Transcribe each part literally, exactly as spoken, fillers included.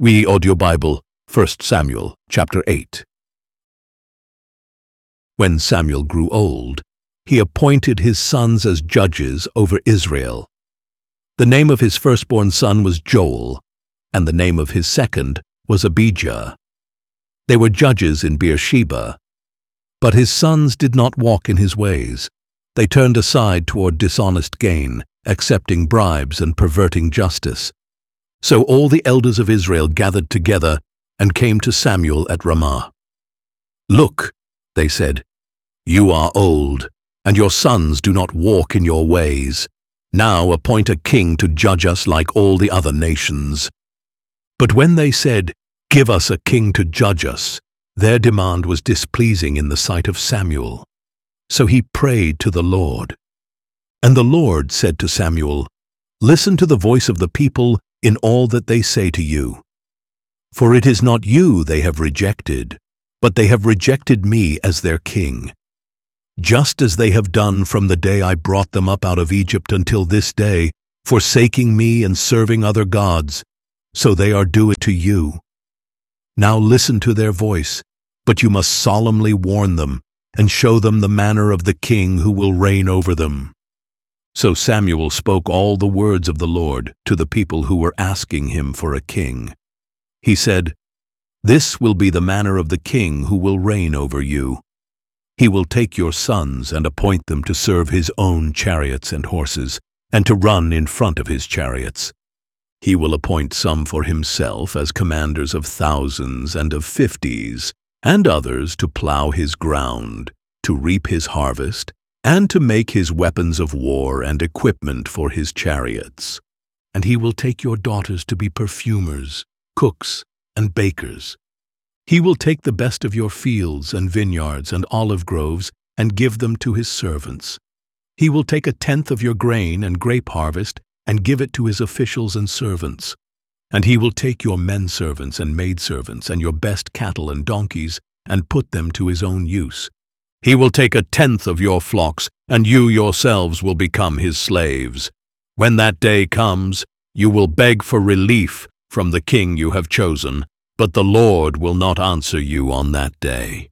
We Audio Bible, First Samuel, chapter eight. When Samuel grew old, he appointed his sons as judges over Israel. The name of his firstborn son was Joel, and the name of his second was Abijah. They were judges in Beersheba. But his sons did not walk in his ways. They turned aside toward dishonest gain, accepting bribes and perverting justice. So all the elders of Israel gathered together and came to Samuel at Ramah. "Look," they said, "you are old, and your sons do not walk in your ways. Now appoint a king to judge us like all the other nations." But when they said, "Give us a king to judge us," their demand was displeasing in the sight of Samuel. So he prayed to the Lord. And the Lord said to Samuel, "Listen to the voice of the people in all that they say to you. For it is not you they have rejected, but they have rejected me as their king. Just as they have done from the day I brought them up out of Egypt until this day, forsaking me and serving other gods, so they are doing to you. Now listen to their voice, but you must solemnly warn them and show them the manner of the king who will reign over them." So Samuel spoke all the words of the Lord to the people who were asking him for a king. He said, "This will be the manner of the king who will reign over you. He will take your sons and appoint them to serve his own chariots and horses, and to run in front of his chariots. He will appoint some for himself as commanders of thousands and of fifties, and others to plow his ground, to reap his harvest, and to make his weapons of war and equipment for his chariots. And he will take your daughters to be perfumers, cooks, and bakers. He will take the best of your fields and vineyards and olive groves and give them to his servants. He will take a tenth of your grain and grape harvest and give it to his officials and servants. And he will take your men-servants and maidservants and your best cattle and donkeys and put them to his own use. He will take a tenth of your flocks, and you yourselves will become his slaves. When that day comes, you will beg for relief from the king you have chosen, but the Lord will not answer you on that day."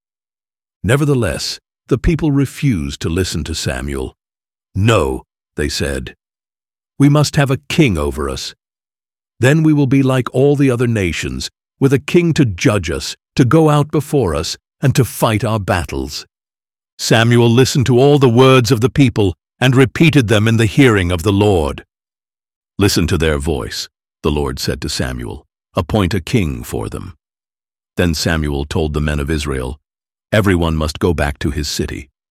Nevertheless, the people refused to listen to Samuel. "No," they said, "we must have a king over us. Then we will be like all the other nations, with a king to judge us, to go out before us, and to fight our battles." Samuel listened to all the words of the people and repeated them in the hearing of the Lord. "Listen to their voice," the Lord said to Samuel. "Appoint a king for them." Then Samuel told the men of Israel, "Everyone must go back to his city.